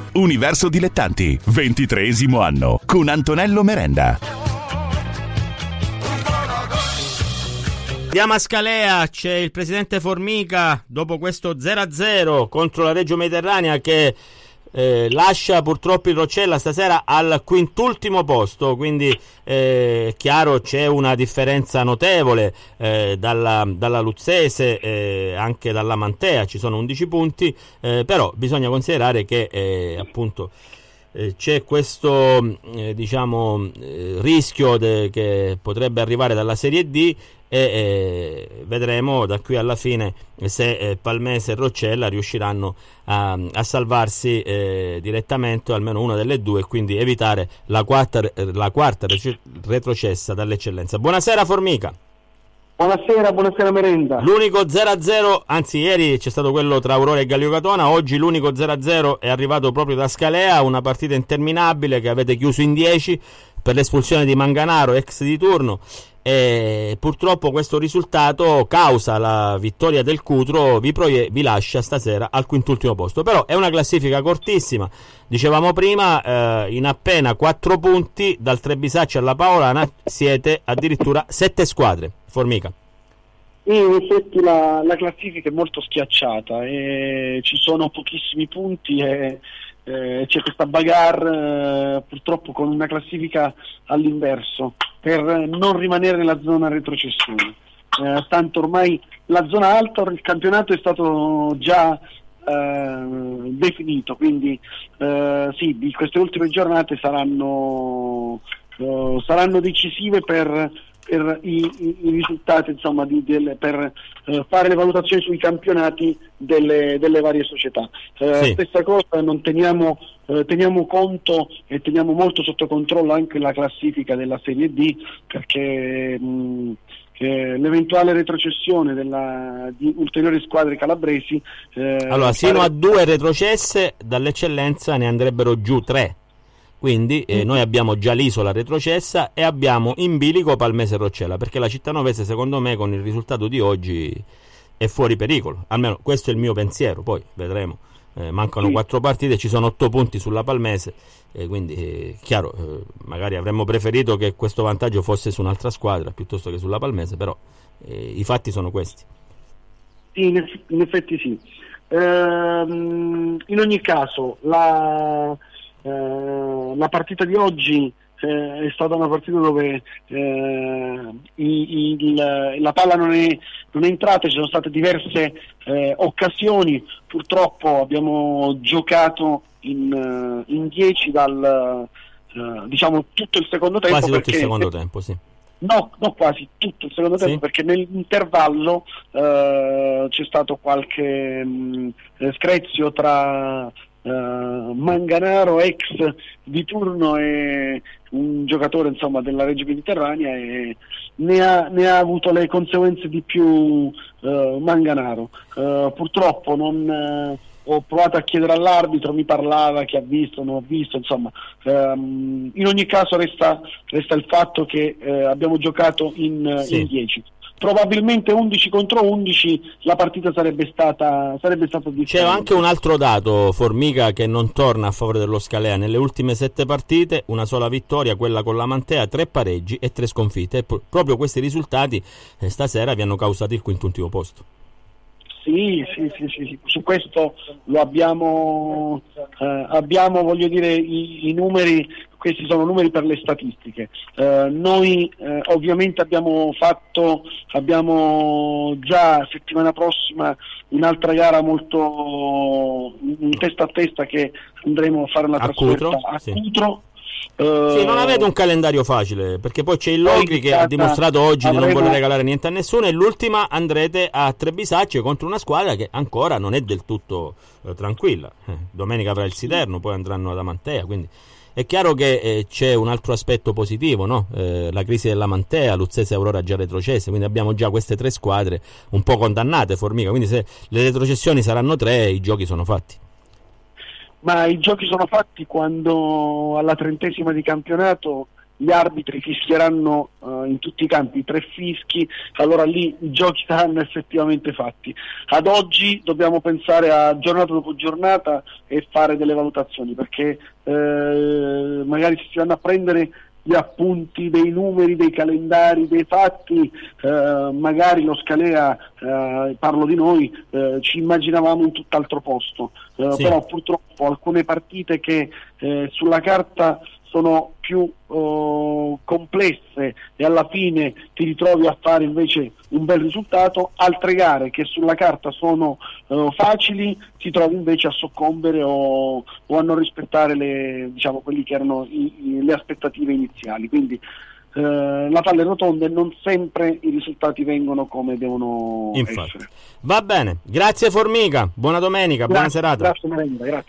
Universo Dilettanti, 23° anno, con Antonello Merenda. Andiamo a Scalea, c'è il presidente Formica dopo questo 0-0 contro la Reggio Mediterranea che lascia purtroppo il Roccella stasera al quintultimo posto, quindi chiaro c'è una differenza notevole dalla Luzzese, anche dalla Mantea ci sono 11 punti, però bisogna considerare che appunto c'è questo rischio che potrebbe arrivare dalla Serie D e vedremo da qui alla fine se Palmese e Roccella riusciranno a salvarsi direttamente, o almeno una delle due, e quindi evitare la quarta retrocessa dall'eccellenza. Buonasera Formica. Buonasera Merenda. L'unico 0-0, anzi ieri c'è stato quello tra Aurora e Gallio Catona, oggi l'unico 0-0 è arrivato proprio da Scalea, una partita interminabile che avete chiuso in 10 per l'espulsione di Manganaro, ex di turno, e purtroppo questo risultato, causa la vittoria del Cutro, vi lascia stasera al quintultimo posto. Però è una classifica cortissima, dicevamo prima, in appena 4 punti dal Trebisaccio alla Paolana siete addirittura 7 squadre. Formica. In effetti la classifica è molto schiacciata e ci sono pochissimi punti e c'è questa bagarre purtroppo con una classifica all'inverso per non rimanere nella zona retrocessione, tanto ormai la zona alta, il campionato è stato già definito, quindi sì, di queste ultime giornate saranno decisive per i risultati, insomma, per fare le valutazioni sui campionati delle varie società. Sì. Stessa cosa, non teniamo conto e teniamo molto sotto controllo anche la classifica della Serie D, perché l'eventuale retrocessione di ulteriori squadre calabresi allora sino a 2 retrocesse dall'eccellenza ne andrebbero giù 3. Quindi noi abbiamo già l'Isola retrocessa e abbiamo in bilico Palmese e Roccella, perché la Cittanovese secondo me con il risultato di oggi è fuori pericolo, almeno questo è il mio pensiero, poi vedremo, mancano 4 partite, ci sono 8 punti sulla Palmese, quindi chiaro, magari avremmo preferito che questo vantaggio fosse su un'altra squadra piuttosto che sulla Palmese, però i fatti sono questi. Sì, in effetti sì. In ogni caso la partita di oggi è stata una partita dove la palla non è entrata, ci sono state diverse occasioni, purtroppo abbiamo giocato in 10 dal tutto il secondo tempo. Quasi tutto il secondo tempo, sì. No, quasi tutto il secondo tempo, perché nell'intervallo c'è stato qualche screzio tra Manganaro, ex di turno, e un giocatore, insomma, della Reggio Mediterranea, e ne ha avuto le conseguenze di più Manganaro. Purtroppo ho provato a chiedere all'arbitro, mi parlava che ha visto, non ho visto, insomma, in ogni caso resta il fatto che abbiamo giocato in 10. Probabilmente 11 contro 11 la partita sarebbe stata difficile. C'è anche un altro dato, Formica, che non torna a favore dello Scalea. Nelle ultime 7 partite una sola vittoria, quella con la Mantea, 3 pareggi e 3 sconfitte, e proprio questi risultati stasera vi hanno causato il quintultimo posto. Sì, su questo lo abbiamo, voglio dire, i numeri, questi sono numeri per le statistiche. Noi ovviamente abbiamo già settimana prossima un'altra gara molto in testa a testa, che andremo a fare una trasferta a Cutro. Sì, non avete un calendario facile, perché poi c'è il Logri che ha dimostrato oggi di non voler regalare niente a nessuno, e l'ultima andrete a Trebisaccio contro una squadra che ancora non è del tutto tranquilla. Domenica avrà il Siderno, poi andranno ad Amantea, quindi è chiaro che c'è un altro aspetto positivo, no? La crisi della Mantea, Luzzese e Aurora già retrocesse, quindi abbiamo già queste 3 squadre un po' condannate, Formica, quindi se le retrocessioni saranno 3 i giochi sono fatti. Ma i giochi sono fatti quando alla 30ª di campionato gli arbitri fischieranno in tutti i campi 3 fischi, allora lì i giochi saranno effettivamente fatti. Ad oggi dobbiamo pensare a giornata dopo giornata e fare delle valutazioni, perché magari si vanno a prendere gli appunti dei numeri, dei calendari, dei fatti, magari lo Scalea, parlo di noi, ci immaginavamo in tutt'altro posto, Sì. però purtroppo alcune partite che sulla carta sono più complesse e alla fine ti ritrovi a fare invece un bel risultato, altre gare che sulla carta sono facili ti trovi invece a soccombere o a non rispettare quelli che erano le aspettative iniziali. Quindi la palle rotonde non sempre i risultati vengono come devono essere. Va bene, grazie Formica, buona domenica, buona serata. Grazie Merenda, grazie.